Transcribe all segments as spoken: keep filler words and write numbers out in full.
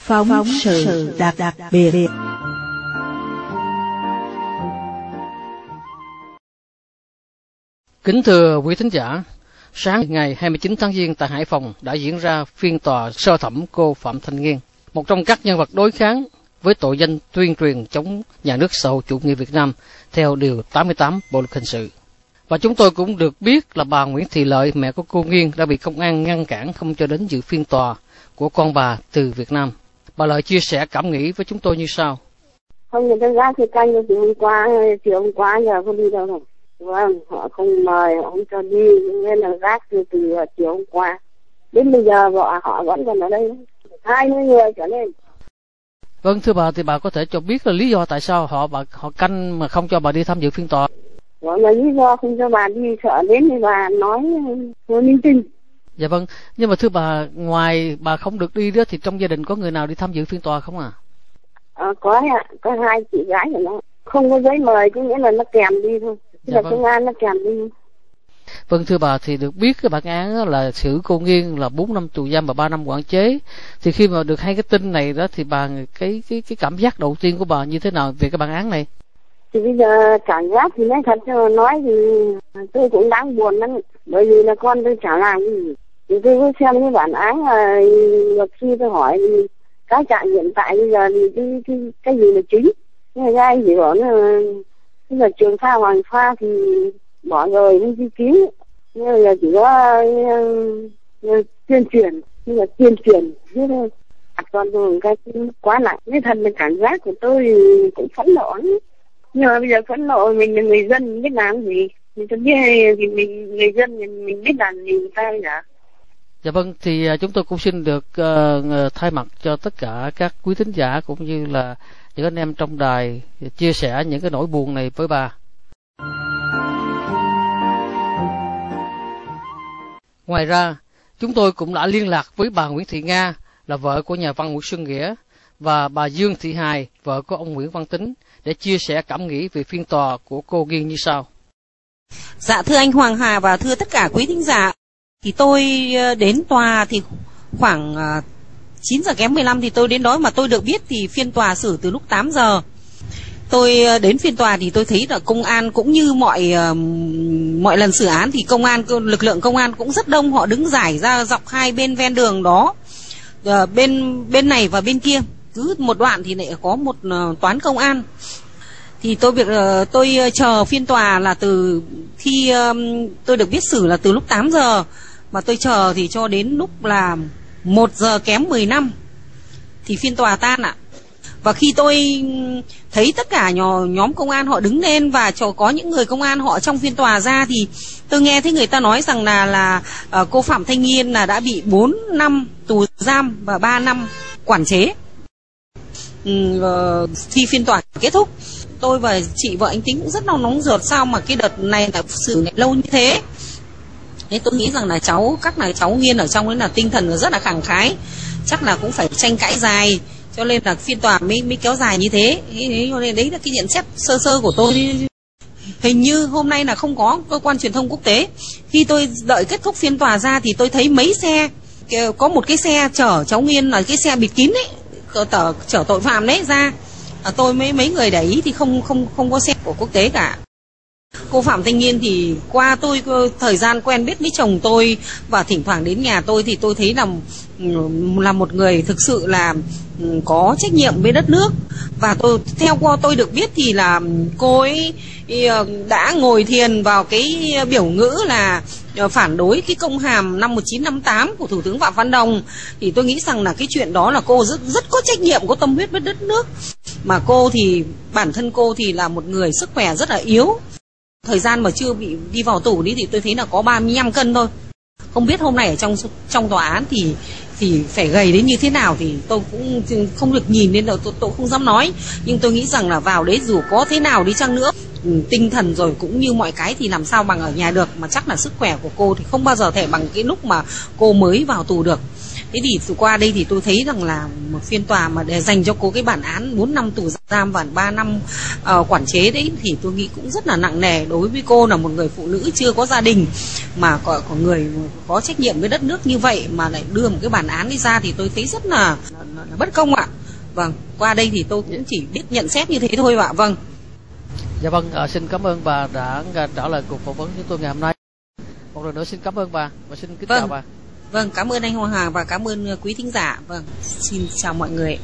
Phóng, Phóng sự, sự đặc, đặc biệt. Kính thưa quý thính giả, sáng ngày hai mươi chín tháng Giêng tại Hải Phòng đã diễn ra phiên tòa sơ thẩm cô Phạm Thanh Nghiên, một trong các nhân vật đối kháng với tội danh tuyên truyền chống nhà nước xã hội chủ nghĩa Việt Nam theo điều tám mươi tám Bộ luật hình sự. Và chúng tôi cũng được biết là bà Nguyễn Thị Lợi, mẹ của cô Nghiên, đã bị công an ngăn cản không cho đến dự phiên tòa của con bà từ Việt Nam. Bà Lợi chia sẻ cảm nghĩ với chúng tôi như sau. Không, người ta ra thì canh từ hôm qua, chiều hôm qua giờ không đi đâu rồi. Vâng, họ không mời, họ không cho đi, nên là gác từ, từ chiều hôm qua. Đến bây giờ vợ họ vẫn còn ở đây, hai mươi người trở lên. Vâng, thưa bà, thì bà có thể cho biết là lý do tại sao họ bà, họ canh mà không cho bà đi tham dự phiên tòa? Đó là lý do không cho bà đi, sợ đến thì bà nói nói linh tinh. Dạ vâng, nhưng mà thưa bà, ngoài bà không được đi đó thì trong gia đình có người nào đi tham dự phiên tòa không à? À, có ạ, có hai chị gái của nó. Không có giấy mời, có nghĩa là nó kèm đi thôi. Tức Dạ là vâng. công an nó kèm đi. Vâng, thưa bà, thì được biết cái bản án là xử cô Nghiên là bốn năm tù giam và ba năm quản chế. Thì khi mà được hai cái tin này đó thì bà cái cái cái cảm giác đầu tiên của bà như thế nào về cái bản án này? Thì bây giờ cảm giác thì nói thật cho nói thì tôi cũng đáng buồn lắm. Bởi vì là con tôi chả làm cái gì. Thì tôi cứ xem cái bản án là luật sư tôi hỏi thì cái trạng hiện tại bây giờ thì cái, cái, cái gì là chính. Người ra anh chỉ bảo là, là Trường Sa Hoàng Pha thì bỏ rồi đi đi cứu. Nhưng là chỉ có uh, uh, tuyên truyền, như là tuyên truyền chứ thôi. Còn rồi cái quá nặng. Nên thật là cảm giác của tôi cũng phẫn nộ lắm. Nhưng mà bây giờ phẫn nộ mình là người dân, mình biết làm gì. Mình biết thì mình người dân mình, mình biết làm gì người ta bây giờ. Dạ vâng, thì chúng tôi cũng xin được uh, thay mặt cho tất cả các quý thính giả cũng như là những anh em trong đài chia sẻ những cái nỗi buồn này với bà. Ngoài ra, chúng tôi cũng đã liên lạc với bà Nguyễn Thị Nga, là vợ của nhà văn Nguyễn Xuân Nghĩa, và bà Dương Thị Hài, vợ của ông Nguyễn Văn Tính, để chia sẻ cảm nghĩ về phiên tòa của cô Nghiên như sau. Dạ thưa anh Hoàng Hà và thưa tất cả quý thính giả, thì tôi đến tòa thì khoảng chín giờ kém mười lăm thì tôi đến đó, mà tôi được biết thì phiên tòa xử từ lúc tám giờ. Tôi đến phiên tòa thì tôi thấy là công an cũng như mọi mọi lần xử án thì công an lực lượng công an cũng rất đông, họ đứng rải ra dọc hai bên ven đường đó, bên bên này và bên kia, cứ một đoạn thì lại có một toán công an. Thì tôi việc tôi chờ phiên tòa là từ khi tôi được biết xử là từ lúc tám giờ, mà tôi chờ thì cho đến lúc là một giờ kém mười lăm thì phiên tòa tan ạ. Và khi tôi thấy tất cả nhóm công an họ đứng lên và cho có những người công an họ trong phiên tòa ra, thì tôi nghe thấy người ta nói rằng là là uh, cô Phạm Thanh Nghiên là đã bị bốn năm tù giam và ba năm quản chế. Ừ, uh, khi phiên tòa kết thúc, tôi và chị vợ anh Tính cũng rất là nóng ruột, sao mà cái đợt này là xử này lâu như thế. Thế tôi nghĩ rằng là cháu các là cháu Nghiên ở trong đấy là tinh thần rất là khẳng khái, chắc là cũng phải tranh cãi dài, cho nên là phiên tòa mới mới kéo dài như thế. Thế cho nên đấy là cái nhận xét sơ sơ của tôi. Hình như hôm nay là không có cơ quan truyền thông quốc tế. Khi tôi đợi kết thúc phiên tòa ra thì tôi thấy mấy xe, có một cái xe chở cháu Nghiên là cái xe bịt kín đấy, chở, chở tội phạm đấy ra. À, tôi mấy mấy người để ý thì không không không có xe của quốc tế cả. Cô Phạm Thanh Nghiên thì qua tôi thời gian quen biết với chồng tôi và thỉnh thoảng đến nhà tôi thì tôi thấy là là một người thực sự là có trách nhiệm với đất nước. Và tôi theo qua tôi được biết thì là cô ấy đã ngồi thiền vào cái biểu ngữ là phản đối cái công hàm năm một nghìn chín trăm năm mươi tám của Thủ tướng Phạm Văn Đồng. Thì tôi nghĩ rằng là cái chuyện đó là cô rất rất có trách nhiệm, có tâm huyết với đất nước. Mà cô thì bản thân cô thì là một người sức khỏe rất là yếu. Thời gian mà chưa bị đi vào tù đi thì tôi thấy là có ba mươi lăm cân thôi. Không biết hôm nay ở trong trong tòa án thì thì phải gầy đến như thế nào thì tôi cũng không được nhìn nên là tôi, tôi không dám nói. Nhưng tôi nghĩ rằng là vào đấy dù có thế nào đi chăng nữa, tinh thần rồi cũng như mọi cái thì làm sao bằng ở nhà được. Mà chắc là sức khỏe của cô thì không bao giờ thể bằng cái lúc mà cô mới vào tù được. Thế thì từ qua đây thì tôi thấy rằng là một phiên tòa mà để dành cho cô cái bản án bốn năm tù giam và ba năm uh, quản chế đấy thì tôi nghĩ cũng rất là nặng nề đối với cô, là một người phụ nữ chưa có gia đình mà có, có người có trách nhiệm với đất nước như vậy mà lại đưa một cái bản án đi ra thì tôi thấy rất là là bất công ạ. Vâng, qua đây thì tôi cũng chỉ biết nhận xét như thế thôi ạ. Vâng. Dạ vâng, à, xin cảm ơn bà đã trả lời cuộc phỏng vấn chúng tôi ngày hôm nay. Một lần nữa xin cảm ơn bà và xin kính vâng. chào bà. Vâng, cảm ơn anh Hoàng Hà và cảm ơn quý thính giả. Vâng, xin chào mọi người.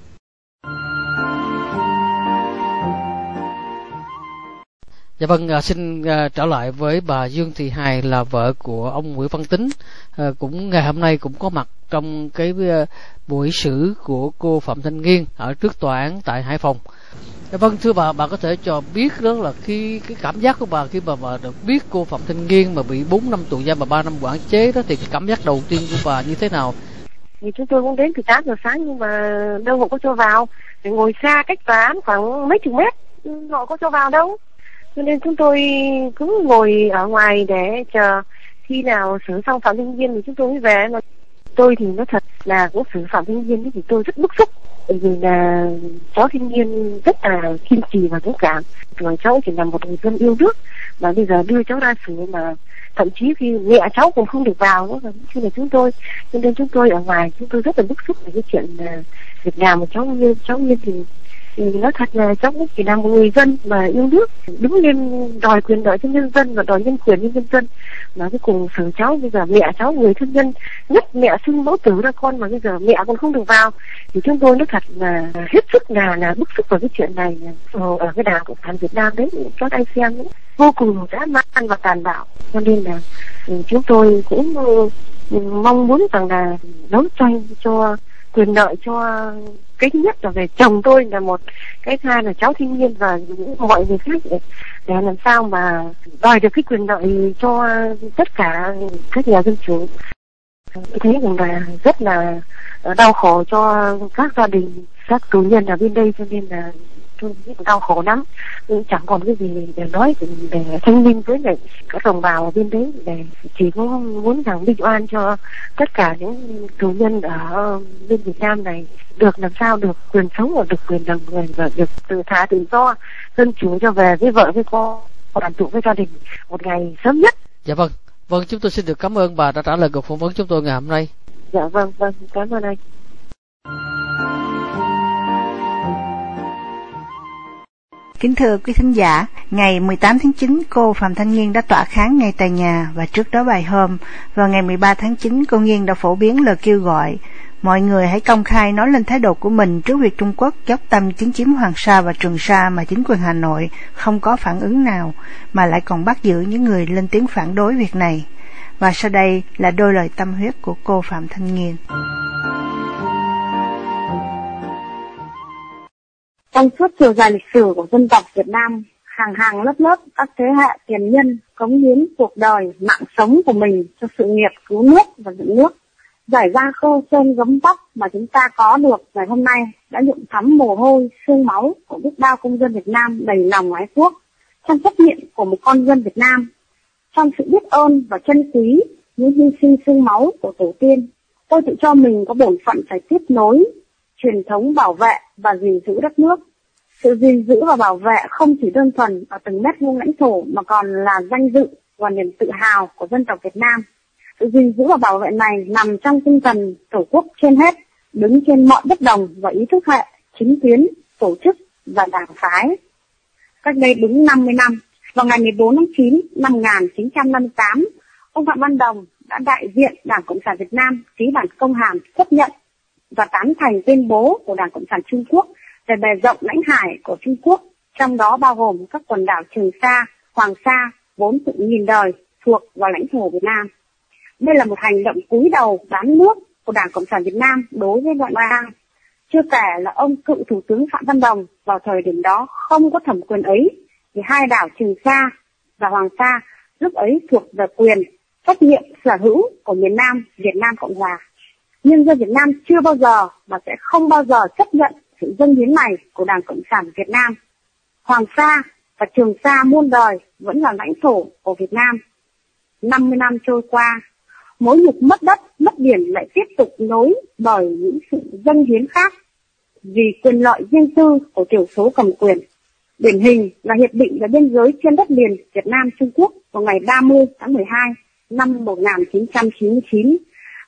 Dạ vâng, à, xin à, trở lại với bà Dương Thị Hài là vợ của ông Nguyễn Văn Tính, à, cũng ngày hôm nay cũng có mặt trong cái à, buổi xử của cô Phạm Thanh Nghiên ở trước tòa án tại Hải Phòng. Dạ vâng, thưa bà, bà có thể cho biết đó là khi cái cảm giác của bà khi mà bà được biết cô Phạm Thanh Nghiên mà bị bốn năm tù giam và ba năm quản chế đó, thì cái cảm giác đầu tiên của bà như thế nào? Thì chúng tôi cũng đến từ tám giờ sáng nhưng mà đâu họ có cho vào, để ngồi xa cách tòa án khoảng mấy chục mét, họ có cho vào đâu. Cho nên chúng tôi cứ ngồi ở ngoài để chờ khi nào xử xong Phạm Thanh Nghiên thì chúng tôi mới về. Mà tôi thì nói thật là cũng xử Phạm Thanh Nghiên thì tôi rất bức xúc, bởi vì là cháu Thanh Nghiên rất là kiên trì và dũng cảm, rồi cháu chỉ là một người dân yêu nước mà bây giờ đưa cháu ra xử mà thậm chí khi mẹ cháu cũng không được vào nữa, khi là chúng tôi cho nên chúng tôi ở ngoài chúng tôi rất là bức xúc về cái chuyện là việc làm của cháu Nghiên. Cháu Nghiên thì thì nói thật là cháu cũng chỉ là một người dân mà yêu nước, đứng lên đòi quyền lợi cho nhân dân và đòi nhân quyền cho nhân dân, mà cái cùng xử cháu bây giờ mẹ cháu người thân nhân nhất, mẹ sinh mẫu tử ra con mà bây giờ mẹ còn không được vào, thì chúng tôi nói thật là hết sức là là bức xúc vào cái chuyện này ở cái Đảng Cộng sản Việt Nam đấy. Các anh xem đấy, vô cùng dã man và tàn bạo, cho nên là chúng tôi cũng mong muốn rằng là đấu tranh cho quyền lợi cho cái thứ nhất là về chồng tôi là một, cái thứ hai là cháu Thanh Nghiên và những mọi người khác để, để làm sao mà đòi được cái quyền lợi cho tất cả các nhà dân chủ. Tôi thấy rằng là rất là đau khổ cho các gia đình, các tù nhân ở bên đây, cho nên là tôi đau khổ lắm, nhưng chẳng còn cái gì để nói để thanh minh với lại các đồng bào ở bên đấy, để chỉ có muốn rằng bình oan cho tất cả những tù nhân ở bên Việt Nam này được làm sao được quyền sống và được quyền làm người và được tự thả tự do, dân chủ cho về với vợ với con, đoàn tụ với gia đình một ngày sớm nhất. Dạ vâng, vâng chúng tôi xin được cảm ơn bà đã trả lời cuộc phỏng vấn chúng tôi ngày hôm nay. Dạ vâng, vâng cảm ơn anh. Kính thưa quý thính giả, ngày mười tám tháng chín, cô Phạm Thanh Nghiên đã tọa kháng ngay tại nhà và trước đó vài hôm. Vào ngày mười ba tháng chín, cô Nghiên đã phổ biến lời kêu gọi mọi người hãy công khai nói lên thái độ của mình trước việc Trung Quốc dốc tâm chiếm chiếm Hoàng Sa và Trường Sa mà chính quyền Hà Nội không có phản ứng nào, mà lại còn bắt giữ những người lên tiếng phản đối việc này. Và sau đây là đôi lời tâm huyết của cô Phạm Thanh Nghiên. Trong suốt chiều dài lịch sử của dân tộc Việt Nam, hàng hàng lớp lớp các thế hệ tiền nhân cống hiến cuộc đời, mạng sống của mình cho sự nghiệp cứu nước và dựng nước. Giải ra khô sơn gấm vóc mà chúng ta có được ngày hôm nay đã nhuộm thắm mồ hôi, xương máu của biết bao công dân Việt Nam đầy lòng ái quốc, trong trách nhiệm của một con dân Việt Nam, trong sự biết ơn và trân quý những hy sinh xương máu của tổ tiên. Tôi tự cho mình có bổn phận phải tiếp nối truyền thống bảo vệ và gìn giữ đất nước. Sự gìn giữ và bảo vệ không chỉ đơn thuần ở từng mét vuông lãnh thổ mà còn là danh dự và niềm tự hào của dân tộc Việt Nam. Sự gìn giữ và bảo vệ này nằm trong tinh thần tổ quốc trên hết, đứng trên mọi bất đồng và ý thức hệ, chính tuyến, tổ chức và đảng phái. Cách đây đúng năm mươi năm, vào ngày mười bốn tháng chín năm một nghìn chín trăm năm mươi tám, ông Phạm Văn Đồng đã đại diện Đảng Cộng sản Việt Nam ký bản công hàm chấp nhận và tán thành tuyên bố của Đảng Cộng sản Trung Quốc về bề rộng lãnh hải của Trung Quốc, trong đó bao gồm các quần đảo Trường Sa, Hoàng Sa vốn tự nghìn đời thuộc vào lãnh thổ Việt Nam. Đây là một hành động cúi đầu bán nước của Đảng Cộng sản Việt Nam đối với ngoại bang. Chưa kể là ông cựu Thủ tướng Phạm Văn Đồng vào thời điểm đó không có thẩm quyền ấy, thì hai đảo Trường Sa và Hoàng Sa lúc ấy thuộc về quyền trách nhiệm sở hữu của miền Nam Việt Nam Cộng hòa. Nhân dân Việt Nam chưa bao giờ và sẽ không bao giờ chấp nhận sự dâng hiến này của Đảng Cộng sản Việt Nam. Hoàng Sa và Trường Sa muôn đời vẫn là lãnh thổ của Việt Nam. năm mươi năm trôi qua, mối nhục mất đất, mất biển lại tiếp tục nối bởi những sự dâng hiến khác vì quyền lợi riêng tư của thiểu số cầm quyền. Điển hình là hiệp định về biên giới trên đất liền Việt Nam Trung Quốc vào ngày ba mươi tháng mười hai năm một nghìn chín trăm chín mươi chín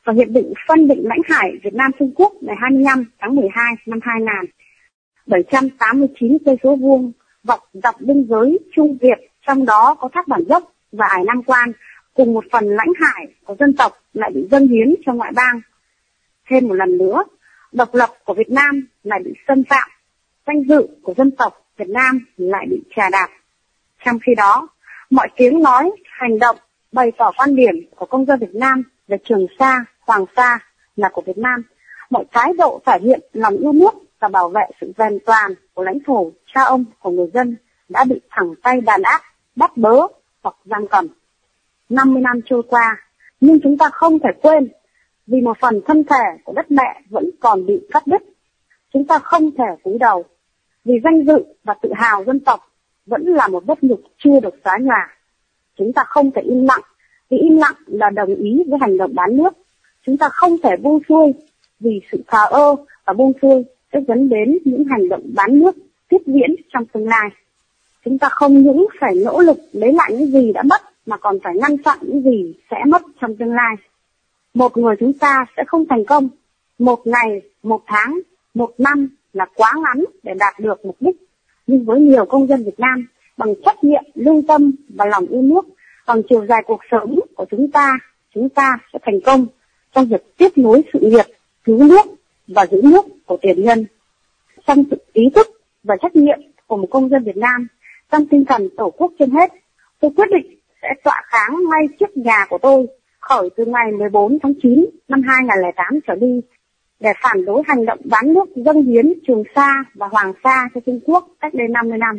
và Hiệp định phân định lãnh hải Việt Nam Trung Quốc ngày hai mươi lăm tháng mười hai năm hai nghìn, bảy trăm tám mươi chín cây số vuông dọc dọc biên giới Trung Việt, trong đó có thác Bản Dốc và ải Nam Quan, cùng một phần lãnh hải của dân tộc lại bị dâng hiến cho ngoại bang. Thêm một lần nữa, độc lập của Việt Nam lại bị xâm phạm, danh dự của dân tộc Việt Nam lại bị chà đạp. Trong khi đó, mọi tiếng nói, hành động, bày tỏ quan điểm của công dân Việt Nam về Trường Sa, Hoàng Sa là của Việt Nam, mọi thái độ thể hiện lòng yêu nước và bảo vệ sự vẹn toàn của lãnh thổ cha ông của người dân đã bị thẳng tay đàn áp, bắt bớ hoặc giam cầm. năm mươi năm trôi qua, nhưng chúng ta không thể quên, vì một phần thân thể của đất mẹ vẫn còn bị cắt đứt. Chúng ta không thể cúi đầu, vì danh dự và tự hào dân tộc vẫn là một vết nhục chưa được xóa nhòa. Chúng ta không thể im lặng, vì im lặng là đồng ý với hành động bán nước. Chúng ta không thể buông xuôi, vì sự thờ ơ và buông xuôi sẽ dẫn đến những hành động bán nước tiếp diễn trong tương lai. Chúng ta không những phải nỗ lực lấy lại những gì đã mất, mà còn phải ngăn chặn những gì sẽ mất trong tương lai. Một người chúng ta sẽ không thành công. Một ngày, một tháng, một năm là quá ngắn để đạt được mục đích. Nhưng với nhiều công dân Việt Nam, bằng trách nhiệm, lương tâm và lòng yêu nước, bằng chiều dài cuộc sống của chúng ta, chúng ta sẽ thành công trong việc tiếp nối sự nghiệp cứu nước và giữ nước của tiền nhân. Trong sự ý thức và trách nhiệm của một công dân Việt Nam, trong tinh thần tổ quốc trên hết, tôi quyết định sẽ tọa kháng ngay trước nhà của tôi, khởi từ ngày mười bốn tháng chín năm hai nghìn không trăm lẻ tám trở đi, để phản đối hành động bán nước dâng hiến Trường Sa và Hoàng Sa cho Trung Quốc cách đây năm mươi năm.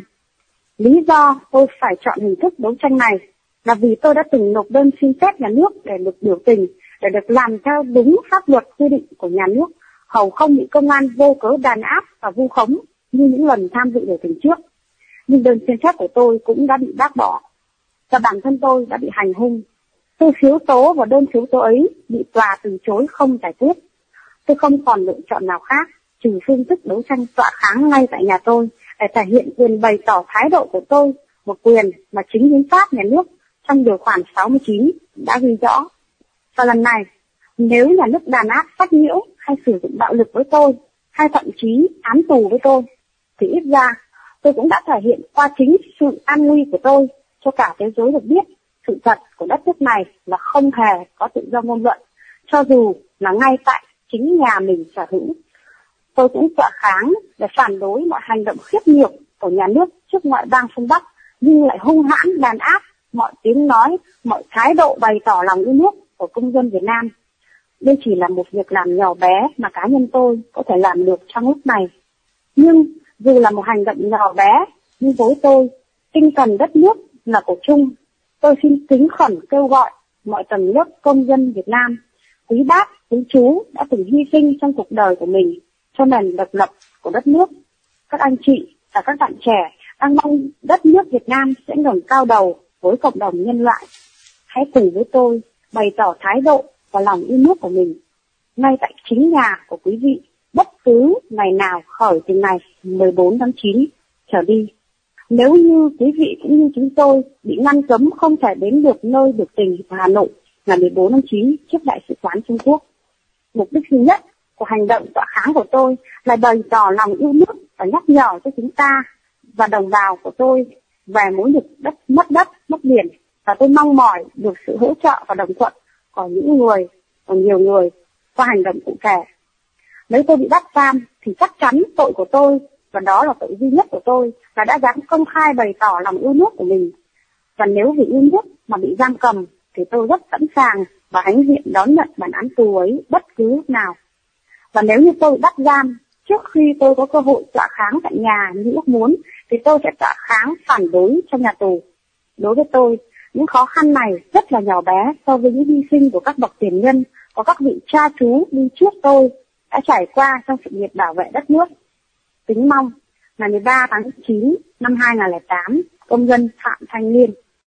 Lý do tôi phải chọn hình thức đấu tranh này là vì tôi đã từng nộp đơn xin phép nhà nước để được biểu tình, để được làm theo đúng pháp luật quy định của nhà nước, hầu không bị công an vô cớ đàn áp và vu khống như những lần tham dự biểu tình trước. Nhưng đơn xin phép của tôi cũng đã bị bác bỏ, và bản thân tôi đã bị hành hung. Tôi phiếu tố và đơn phiếu tố ấy bị tòa từ chối không giải quyết. Tôi không còn lựa chọn nào khác trừ phương thức đấu tranh tọa kháng ngay tại nhà tôi để thể hiện quyền bày tỏ thái độ của tôi, một quyền mà chính hiến pháp nhà nước trong điều khoản sáu mươi chín đã ghi rõ. Và lần này, nếu nhà nước đàn áp, sách nhiễu hay sử dụng bạo lực với tôi, hay thậm chí án tù với tôi, thì ít ra tôi cũng đã thể hiện qua chính sự an nguy của tôi cho cả thế giới được biết sự thật của đất nước này là không hề có tự do ngôn luận, cho dù là ngay tại chính nhà mình sở hữu. Tôi cũng tọa kháng để phản đối mọi hành động khiếp nhược của nhà nước trước ngoại bang phương Bắc, nhưng lại hung hãn đàn áp mọi tiếng nói, mọi thái độ bày tỏ lòng yêu nước của công dân Việt Nam. Đây chỉ là một việc làm nhỏ bé mà cá nhân tôi có thể làm được trong lúc này. Nhưng dù là một hành động nhỏ bé, nhưng với tôi, tinh thần đất nước là của chung. Tôi xin kính khẩn kêu gọi mọi tầng lớp công dân Việt Nam, quý bác, quý chú đã từng hy sinh trong cuộc đời của mình cho nền độc lập của đất nước. Các anh chị và các bạn trẻ đang mong đất nước Việt Nam sẽ ngẩng cao đầu với cộng đồng nhân loại. Hãy cùng với tôi bày tỏ thái độ và lòng yêu nước của mình ngay tại chính nhà của quý vị, bất cứ ngày nào khởi từ ngày mười bốn tháng chín trở đi. Nếu như quý vị cũng như chúng tôi bị ngăn cấm không thể đến được nơi biểu tình ở Hà Nội ngày mười bốn tháng chín trước Đại sứ quán Trung Quốc, mục đích duy nhất của hành động tọa kháng của tôi là bày tỏ lòng yêu nước và nhắc nhở cho chúng ta và đồng bào của tôi về mối nhục đất mất đất, mất biển, và tôi mong mỏi được sự hỗ trợ và đồng thuận của những người, của nhiều người qua hành động cụ thể. Nếu tôi bị bắt giam thì chắc chắn tội của tôi, và đó là tội duy nhất của tôi, là đã dám công khai bày tỏ lòng yêu nước của mình. Và nếu vì yêu nước mà bị giam cầm thì tôi rất sẵn sàng và hãnh diện đón nhận bản án tù ấy bất cứ lúc nào. Và nếu như tôi bắt giam trước khi tôi có cơ hội tọa kháng tại nhà như ước muốn, thì tôi sẽ tọa kháng phản đối trong nhà tù. Đối với tôi, những khó khăn này rất là nhỏ bé so với những hy sinh của các bậc tiền nhân, của các vị cha chú đi trước tôi đã trải qua trong sự nghiệp bảo vệ đất nước. Kính mong ngày mười ba tháng chín năm hai nghìn không trăm lẻ tám, công dân Phạm Thanh Liên.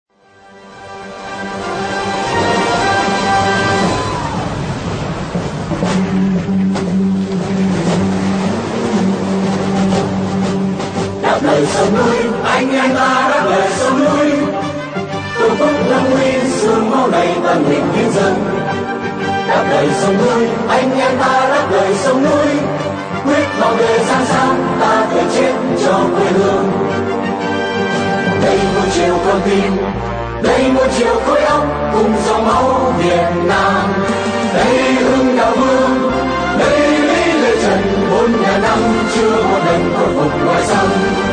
Đáp lời sông núi, anh em ta đáp lời sông núi. Tổ quốc lâm nguy, sương máu đầy tận hình nhân dân. Đáp lời đời sông núi, anh em ta đáp lời sông núi, quyết bảo vệ Giang San, ta phải chết cho quê hương. Đây một chiều con tim, đây một chiều khối óc cùng dòng máu Việt Nam. Đây hưng đạo vương, đây Lý Lê Trần, bốn ngàn năm chưa một lần khôi phục ngoài sông.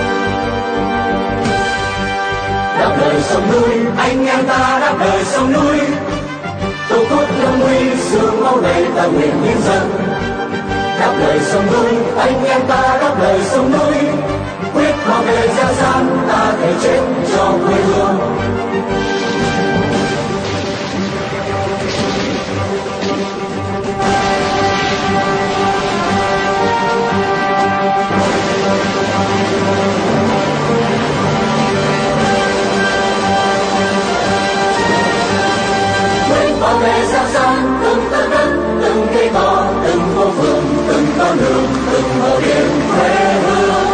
Đáp lời sông núi, anh em ta đáp lời sông núi, tổ quốc lâm nguy sương máu đầy ta nguyện hiến dâng. Đáp lời sông núi, anh em ta đáp lời sông núi, quyết bảo vệ Giang San, ta thể chết cho quê hương. Bảo vệ Giang San, từng tấc đất, từng cây cỏ, từng phố phường, từng con đường, từng bờ biển quê hương.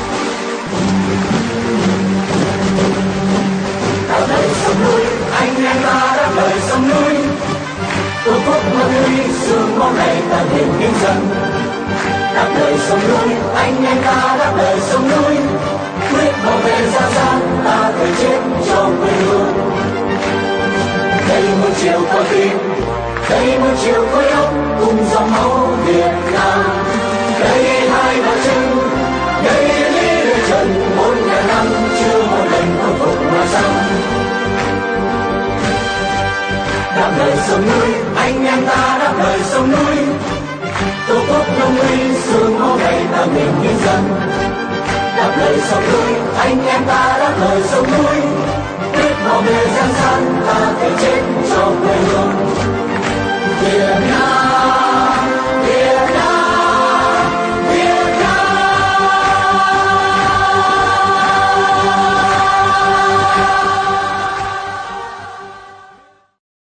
Đáp lời sông núi, anh em ta đáp lời sông núi, tổ quốc lâm nguy sương máu này ta nguyện hiến dâng. Đáp lời sông núi, anh em ta đáp lời sông núi, quyết bảo vệ Giang San, ta phải chết cho quê hương. Đây một chiều con tim, đây một chiều khối óc cùng dòng máu Việt Nam. Đây hai bàn chân, đây Lý Lê Trần, bốn ngàn năm chưa một lần khôi phục ngoài sông. Đáp lời sông núi, anh em ta đáp lời sông núi, tổ quốc lâm nguy sương máu đầy ta nguyện hiến dâng. Đáp lời sông núi, anh em ta đáp lời sông núi, quyết bảo vệ Giang San, ta phải chết cho quê hương Việt Nam.